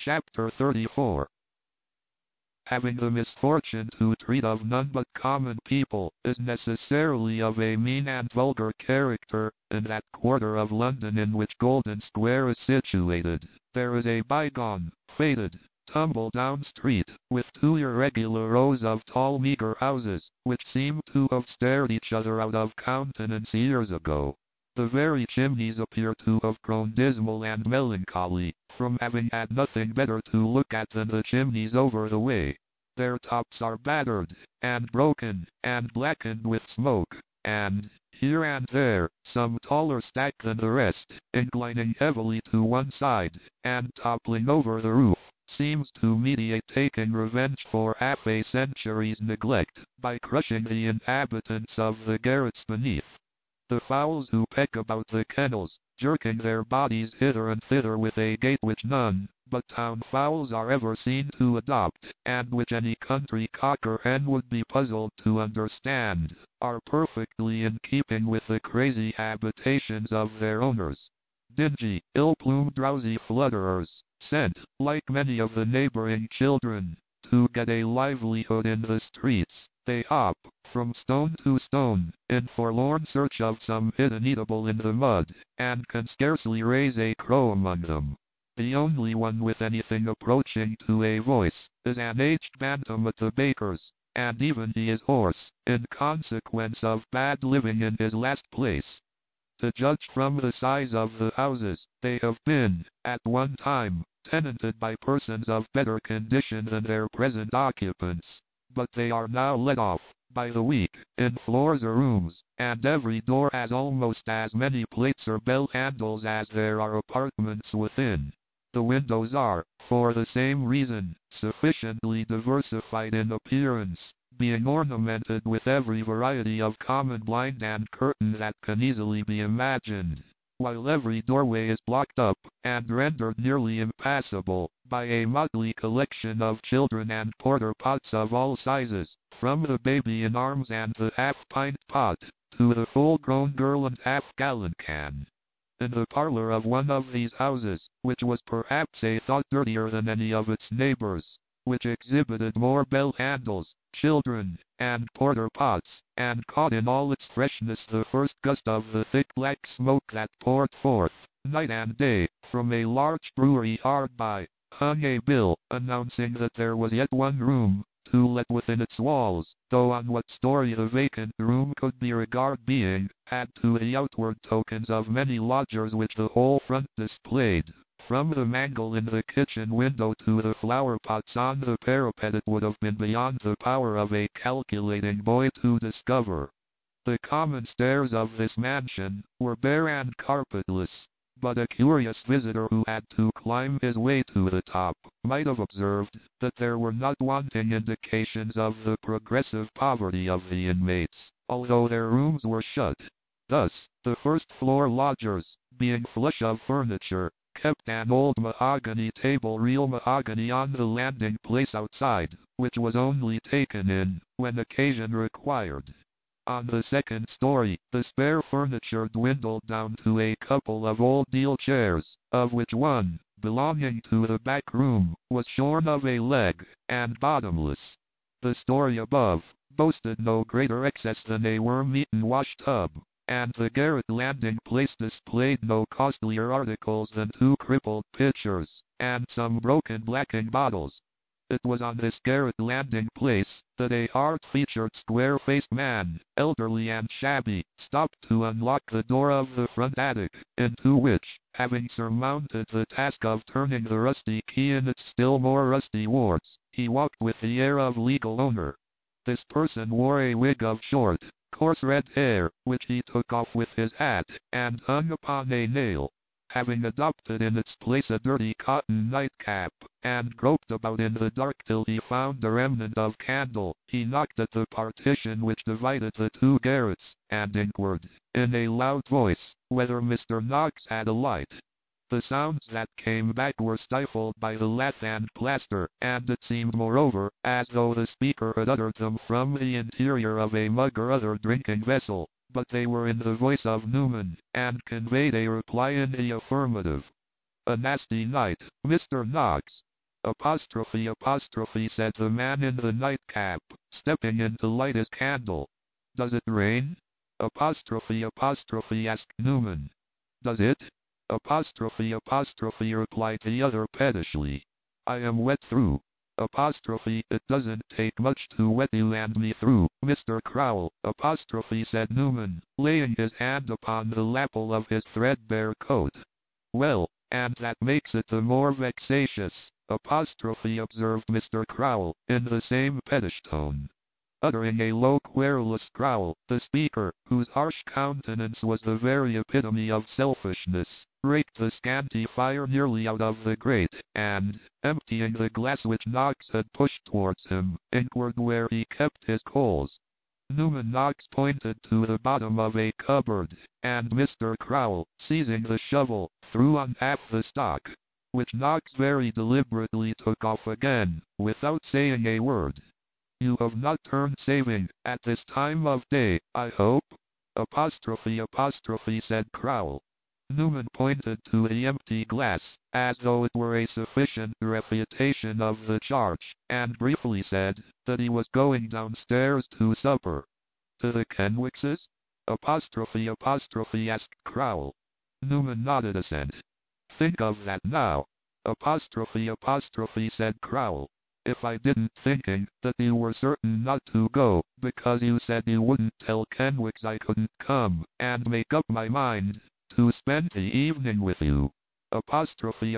Chapter 34. Having the misfortune to treat of none but common people is necessarily of a mean and vulgar character. In that quarter of London in which Golden Square is situated, there is a bygone, faded, tumble-down street, with two irregular rows of tall meagre houses, which seem to have stared each other out of countenance years ago. The very chimneys appear to have grown dismal and melancholy, from having had nothing better to look at than the chimneys over the way. Their tops are battered, and broken, and blackened with smoke, and, here and there, some taller stack than the rest, inclining heavily to one side, and toppling over the roof, seems to meditate taking revenge for half a century's neglect, by crushing the inhabitants of the garrets beneath. The fowls who peck about the kennels, jerking their bodies hither and thither with a gait which none but town fowls are ever seen to adopt, and which any country cock or hen would be puzzled to understand, are perfectly in keeping with the crazy habitations of their owners. Dingy, ill-plumed, drowsy flutterers, sent, like many of the neighboring children, to get a livelihood in the streets, they hop from stone to stone, in forlorn search of some hidden eatable in the mud, and can scarcely raise a crow among them. The only one with anything approaching to a voice is an aged bantam at the baker's, and even he is hoarse, in consequence of bad living in his last place. To judge from the size of the houses, they have been, at one time, tenanted by persons of better condition than their present occupants, but they are now let off, by the week, in floors or rooms, and every door has almost as many plates or bell handles as there are apartments within. The windows are, for the same reason, sufficiently diversified in appearance, being ornamented with every variety of common blind and curtain that can easily be imagined, while every doorway is blocked up, and rendered nearly impassable, by a motley collection of children and porter-pots of all sizes, from the baby in arms and the half-pint pot, to the full-grown girl and half-gallon can. In the parlor of one of these houses, which was perhaps a thought dirtier than any of its neighbors, which exhibited more bell handles, children, and porter-pots, and caught in all its freshness the first gust of the thick black smoke that poured forth, night and day, from a large brewery hard by, hung a bill, announcing that there was yet one room to let within its walls, though on what story the vacant room could be regarded being, had to the outward tokens of many lodgers which the whole front displayed. From the mangle in the kitchen window to the flower pots on the parapet it would have been beyond the power of a calculating boy to discover. The common stairs of this mansion were bare and carpetless, but a curious visitor who had to climb his way to the top might have observed that there were not wanting indications of the progressive poverty of the inmates, although their rooms were shut. Thus, the first-floor lodgers, being flush of furniture, kept an old mahogany table, real mahogany, on the landing place outside, which was only taken in when occasion required. On the second story, the spare furniture dwindled down to a couple of old deal chairs, of which one, belonging to the back room, was shorn of a leg, and bottomless. The story above boasted no greater excess than a worm-eaten wash-tub, and the garret landing place displayed no costlier articles than two crippled pitchers, and some broken blacking bottles. It was on this garret landing place that a hard-featured, square-faced man, elderly and shabby, stopped to unlock the door of the front attic, into which, having surmounted the task of turning the rusty key in its still more rusty wards, he walked with the air of legal owner. This person wore a wig of short, coarse red hair, which he took off with his hat, and hung upon a nail. Having adopted in its place a dirty cotton nightcap, and groped about in the dark till he found a remnant of candle, he knocked at the partition which divided the two garrets, and inquired, in a loud voice, whether Mr. Knox had a light. The sounds that came back were stifled by the lath and plaster, and it seemed moreover, as though the speaker had uttered them from the interior of a mug or other drinking vessel, but they were in the voice of Newman, and conveyed a reply in the affirmative. "A nasty night, Mr. Knox," Apostrophe, said the man in the nightcap, stepping in to light his candle. Does it rain? Apostrophe, asked Newman. Does it? Apostrophe, replied the other pettishly. I am wet through. Apostrophe, it doesn't take much to wet you and me through, Mr. Crowell, apostrophe, said Newman, laying his hand upon the lapel of his threadbare coat. Well, and that makes it the more vexatious, apostrophe, observed Mr. Crowell, in the same pettish tone. Uttering a low querulous growl, the speaker, whose harsh countenance was the very epitome of selfishness, raked the scanty fire nearly out of the grate, and, emptying the glass which Knox had pushed towards him, inquired where he kept his coals. Newman Knox pointed to the bottom of a cupboard, and Mr. Crowell, seizing the shovel, threw on half the stock, which Knox very deliberately took off again, without saying a word. You have not turned saving, at this time of day, I hope? Apostrophe, said Crowell. Newman pointed to the empty glass, as though it were a sufficient refutation of the charge, and briefly said that he was going downstairs to supper. To the Kenwickses? Apostrophe, asked Crowell. Newman nodded assent. Think of that now. Apostrophe, said Crowell. If I didn't thinking that you were certain not to go, because you said you wouldn't tell Kenwicks I couldn't come, and make up my mind to spend the evening with you. Apostrophe,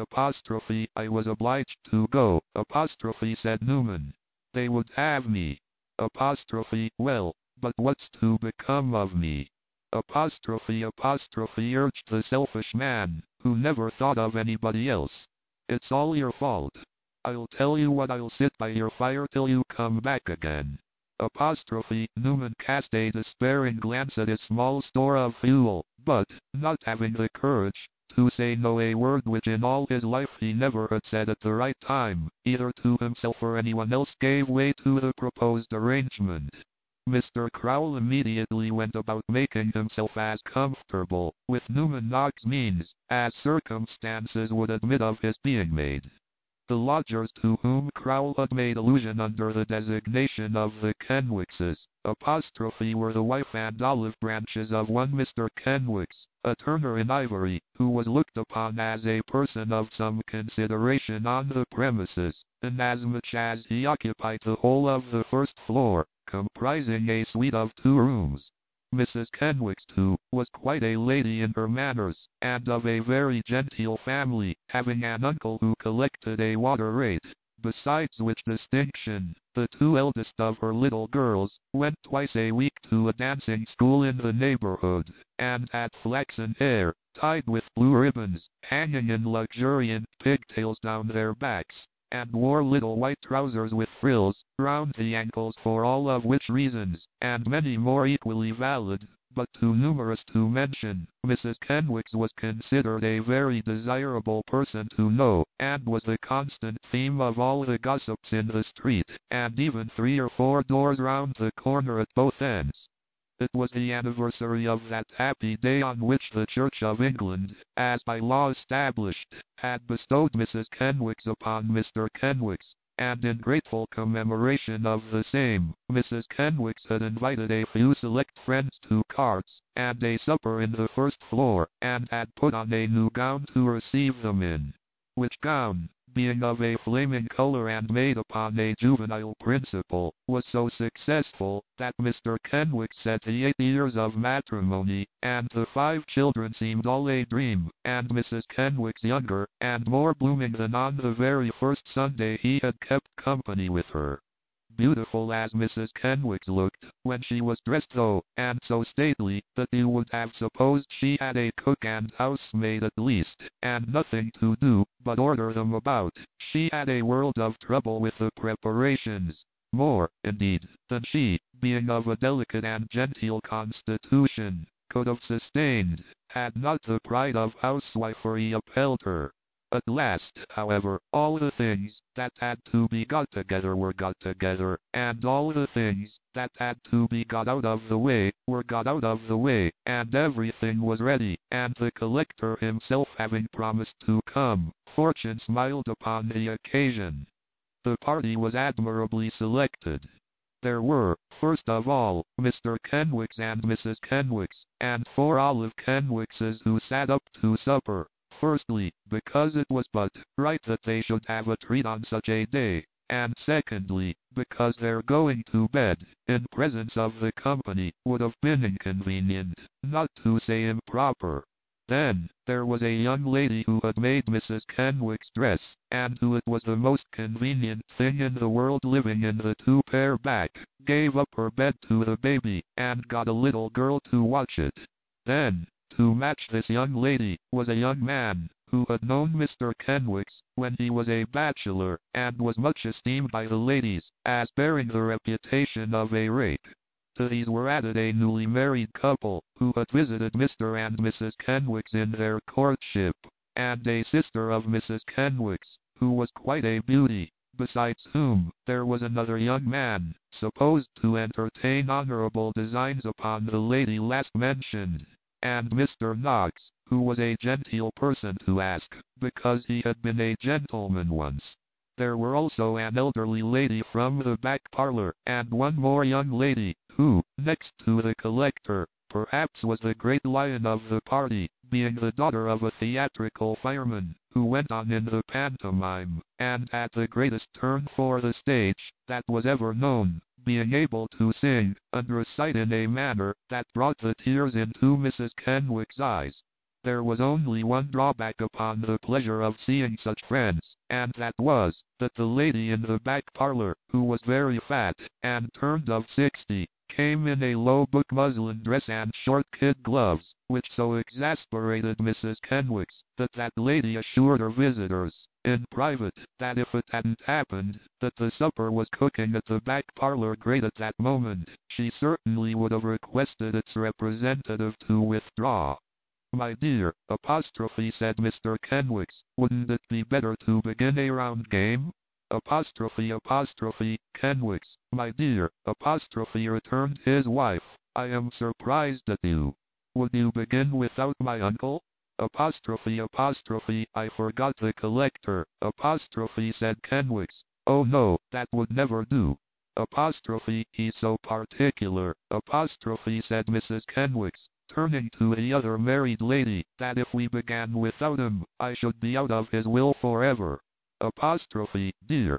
I was obliged to go, apostrophe, said Newman. They would have me. Apostrophe, well, but what's to become of me? Apostrophe, urged the selfish man, who never thought of anybody else. It's all your fault. I'll tell you what, I'll sit by your fire till you come back again. Apostrophe, Newman cast a despairing glance at his small store of fuel, but, not having the courage to say no, a word which in all his life he never had said at the right time, either to himself or anyone else, gave way to the proposed arrangement. Mr. Crowell immediately went about making himself as comfortable, with Newman Knox's means, as circumstances would admit of his being made. The lodgers to whom Crowell had made allusion under the designation of the Kenwickses, apostrophe, were the wife and olive branches of one Mr. Kenwicks, a turner in ivory, who was looked upon as a person of some consideration on the premises, inasmuch as he occupied the whole of the first floor, comprising a suite of 2 rooms. Mrs. Kenwicks, too, was quite a lady in her manners, and of a very genteel family, having an uncle who collected a water rate, besides which distinction, the 2 eldest of her little girls went twice a week to a dancing school in the neighborhood, and had flaxen hair, tied with blue ribbons, hanging in luxuriant pigtails down their backs, and wore little white trousers with frills round the ankles, for all of which reasons, and many more equally valid, but too numerous to mention, Mrs. Kenwicks was considered a very desirable person to know, and was the constant theme of all the gossips in the street, and even 3 or 4 doors round the corner at both ends. It was the anniversary of that happy day on which the Church of England, as by law established, had bestowed Mrs. Kenwicks upon Mr. Kenwicks, and in grateful commemoration of the same, Mrs. Kenwicks had invited a few select friends to cards, and a supper in the first floor, and had put on a new gown to receive them in. Which gown, being of a flaming color and made upon a juvenile principle, was so successful, that Mr. Kenwicks said the 8 years of matrimony, and the 5 children seemed all a dream, and Mrs. Kenwicks younger, and more blooming than on the very first Sunday he had kept company with her. Beautiful as Mrs. Kenwicks looked, when she was dressed though, and so stately, that you would have supposed she had a cook and housemaid at least, and nothing to do, but order them about, she had a world of trouble with the preparations. More, indeed, than she, being of a delicate and genteel constitution, could have sustained, had not the pride of housewifery upheld her. At last, however, all the things that had to be got together were got together, and all the things that had to be got out of the way were got out of the way, and everything was ready, and the collector himself having promised to come, fortune smiled upon the occasion. The party was admirably selected. There were, first of all, Mr. Kenwigs and Mrs. Kenwigs, and 4 Olive Kenwigses who sat up to supper. Firstly, because it was but right that they should have a treat on such a day, and secondly, because their going to bed, in presence of the company, would have been inconvenient, not to say improper. Then, there was a young lady who had made Mrs. Kenwigs dress, and who it was the most convenient thing in the world living in the 2-pair back, gave up her bed to the baby, and got a little girl to watch it. Then, to match this young lady, was a young man, who had known Mr. Kenwigs when he was a bachelor, and was much esteemed by the ladies, as bearing the reputation of a rake. To these were added a newly married couple, who had visited Mr. and Mrs. Kenwigs in their courtship, and a sister of Mrs. Kenwigs, who was quite a beauty, besides whom there was another young man, supposed to entertain honorable designs upon the lady last mentioned, and Mr. Knox, who was a genteel person to ask, because he had been a gentleman once. There were also an elderly lady from the back parlor, and one more young lady, who, next to the collector, perhaps was the great lion of the party, being the daughter of a theatrical fireman, who went on in the pantomime, and had the greatest turn for the stage that was ever known, being able to sing and recite in a manner that brought the tears into Mrs. Kenwigs' eyes. There was only one drawback upon the pleasure of seeing such friends, and that was, that the lady in the back parlor, who was very fat, and turned of 60, came in a low book muslin dress and short kid gloves, which so exasperated Mrs. Kenwigs, that lady assured her visitors, in private, that if it hadn't happened that the supper was cooking at the back parlor grate at that moment, she certainly would have requested its representative to withdraw. "My dear," said Mr. Kenwigs, "wouldn't it be better to begin a round game?" "Kenwigs, my dear," returned his wife, "I am surprised at you. Would you begin without my uncle?" "I forgot the collector," said Kenwigs. "Oh no, that would never do." "He's so particular," said Mrs. Kenwigs, turning to the other married lady, "that if we began without him, I should be out of his will forever." "Dear,"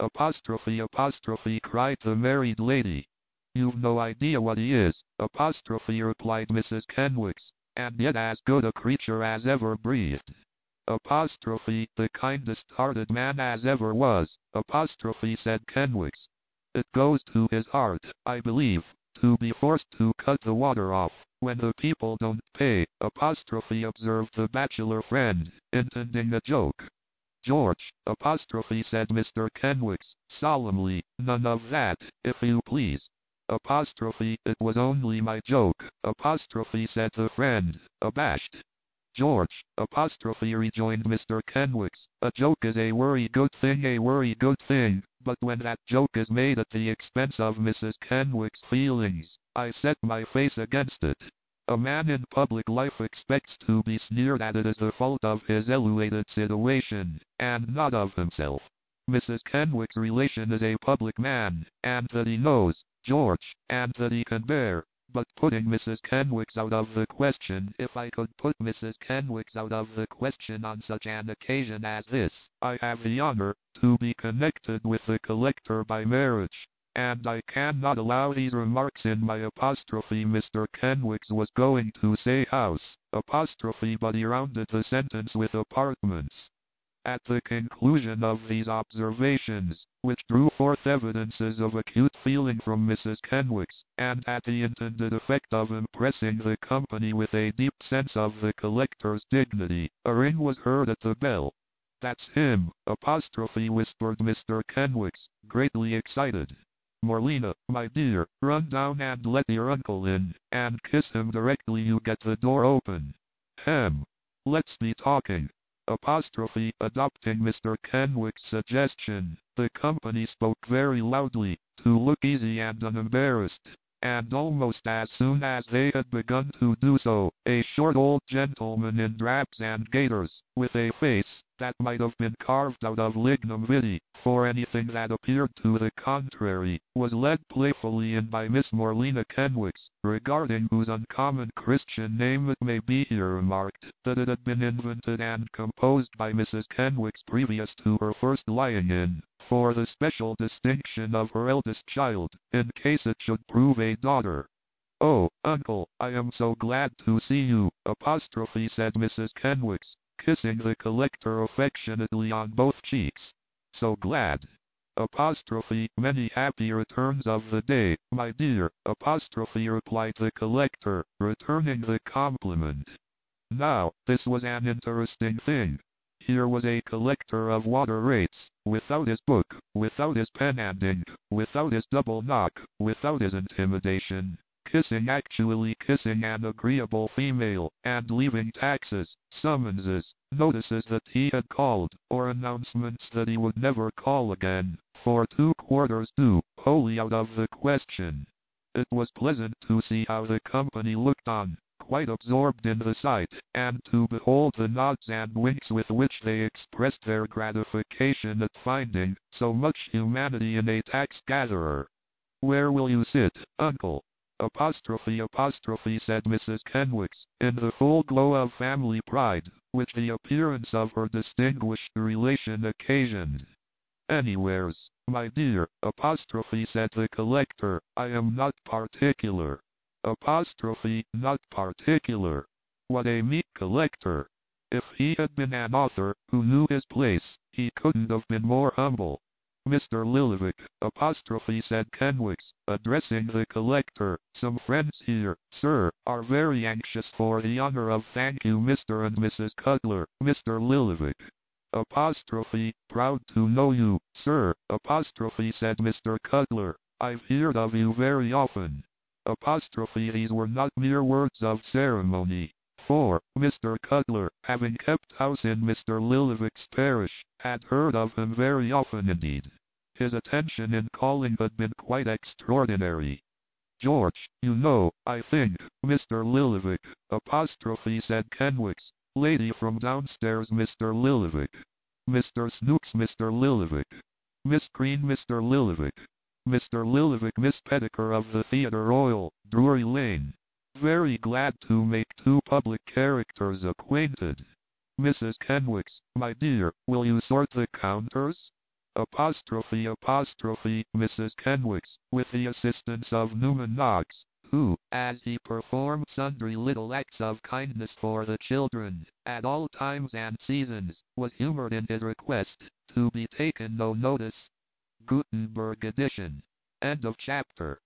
cried the married lady. "You've no idea what he is," replied Mrs. Kenwigs, "and yet as good a creature as ever breathed." "The kindest-hearted man as ever was," said Kenwigs. "It goes to his heart, I believe, to be forced to cut the water off when the people don't pay," observed the bachelor friend, intending a joke. "George," said Mr. Kenwigs, solemnly, "none of that, if you please." "It was only my joke," said the friend, abashed. "George," rejoined Mr. Kenwigs, "a joke is a worry good thing, but when that joke is made at the expense of Mrs. Kenwigs' feelings, I set my face against it. A man in public life expects to be sneered at it as the fault of his elevated situation, and not of himself. Mrs. Kenwigs' relation is a public man, and that he knows, George, and that he can bear. But putting Mrs. Kenwigs out of the question, if I could put Mrs. Kenwigs out of the question on such an occasion as this, I have the honor to be connected with the collector by marriage, and I cannot allow these remarks in my Mr. Kenwigs was going to say house, but he rounded the sentence with apartments. At the conclusion of these observations, which drew forth evidences of acute feeling from Mrs. Kenwigs, and had the intended effect of impressing the company with a deep sense of the collector's dignity, a ring was heard at the bell. "That's him," whispered Mr. Kenwigs, greatly excited. "Morlena, my dear, run down and let your uncle in, and kiss him directly you get the door open. Let's be talking." Apostrophe. Adopting Mr. Kenwick's suggestion, the company spoke very loudly, to look easy and unembarrassed. And almost as soon as they had begun to do so, a short old gentleman in drabs and gaiters, with a face that might have been carved out of lignum vitae, for anything that appeared to the contrary, was led playfully in by Miss Morlena Kenwick, regarding whose uncommon Christian name it may be here remarked that it had been invented and composed by Mrs. Kenwick previous to her first lying-in, for the special distinction of her eldest child, in case it should prove a daughter. "Oh, uncle, I am so glad to see you," apostrophe said Mrs. Kenwick, kissing the collector affectionately on both cheeks. "So glad." Apostrophe. "Many happy returns of the day, my dear," apostrophe replied the collector, returning the compliment. Now, this was an interesting thing. Here was a collector of water rates, without his book, without his pen and ink, without his double knock, without his intimidation, actually kissing an agreeable female, and leaving taxes, summonses, notices that he had called, or announcements that he would never call again, for 2/4 due, wholly out of the question. It was pleasant to see how the company looked on, quite absorbed in the sight, and to behold the nods and winks with which they expressed their gratification at finding so much humanity in a tax-gatherer. "Where will you sit, uncle?" Apostrophe said Mrs. Kenwick, in the full glow of family pride, which the appearance of her distinguished relation occasioned. "Anywheres, my dear," apostrophe said the collector, "I am not particular." Apostrophe. "Not particular." What a meek collector! If he had been an author, who knew his place, he couldn't have been more humble. "Mr. Lillivick," apostrophe said Kenwick, addressing the collector, "some friends here, sir, are very anxious for the honor of thank you Mr. and Mrs. Cutler, Mr. Lillivick." Apostrophe. "Proud to know you, sir," apostrophe said Mr. Cutler. "I've heard of you very often." Apostrophe. These were not mere words of ceremony, for Mr. Cutler, having kept house in Mr. Lillivick's parish, had heard of him very often indeed. His attention in calling had been quite extraordinary. "George, you know, I think, Mr. Lillivick," apostrophe said Kenwick. "Lady from downstairs Mr. Lillivick. Mr. Snooks Mr. Lillivick. Miss Green Mr. Lillivick. Mr. Lillivick Miss Pettiker of the Theatre Royal, Drury Lane. Very glad to make two public characters acquainted. Mrs. Kenwick, my dear, will you sort the counters?" Apostrophe Mrs. Kenwick, with the assistance of Newman Knox, who, as he performed sundry little acts of kindness for the children, at all times and seasons, was humored in his request to be taken no notice. Gutenberg edition. End of chapter.